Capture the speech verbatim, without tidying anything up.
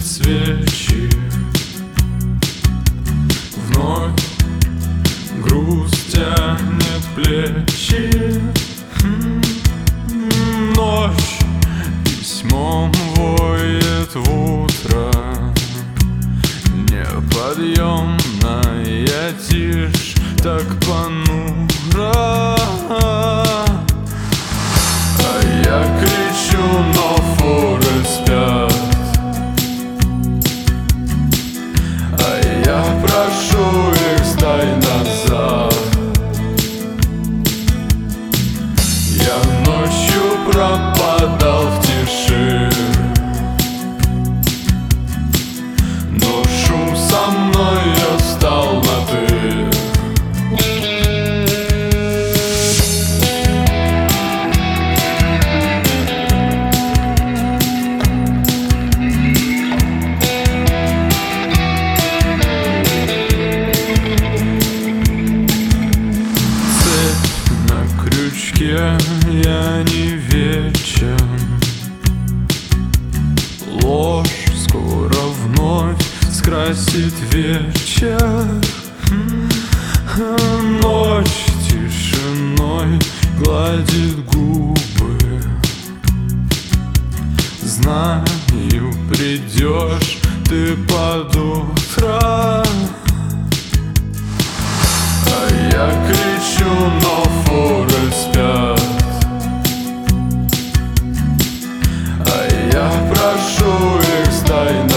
гасит свечи. Вновь грусть тянет плечи. Ночь письмом воет в утро. Неподъемная тишь так понура. А я кричу, но фуры спят. А я прошу их: сдай назад. Я ночью пропадал в тиши, но шум со мною стал на ты. Я не вечен. Ложь скоро вновь скрасит вечер. Ночь тишиной гладит губы. Знаю, придешь ты под утро. А я кричу, но фуры спят. А я прошу их: сдай